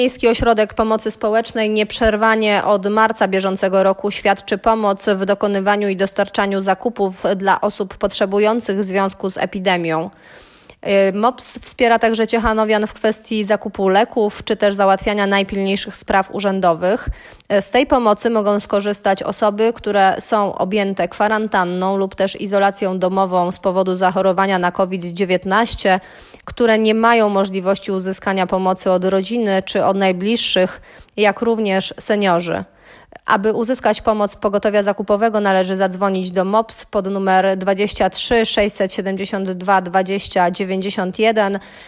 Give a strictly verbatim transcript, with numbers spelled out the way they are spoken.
Miejski Ośrodek Pomocy Społecznej nieprzerwanie od marca bieżącego roku świadczy pomoc w dokonywaniu i dostarczaniu zakupów dla osób potrzebujących w związku z epidemią. M O P S wspiera także ciechanowian w kwestii zakupu leków czy też załatwiania najpilniejszych spraw urzędowych. Z tej pomocy mogą skorzystać osoby, które są objęte kwarantanną lub też izolacją domową z powodu zachorowania na COVID dziewiętnaście, które nie mają możliwości uzyskania pomocy od rodziny czy od najbliższych, jak również seniorzy. Aby uzyskać pomoc pogotowia zakupowego, należy zadzwonić do M O P S pod numer dwadzieścia trzy sześćset siedemdziesiąt dwa dwadzieścia dziewięćdziesiąt jeden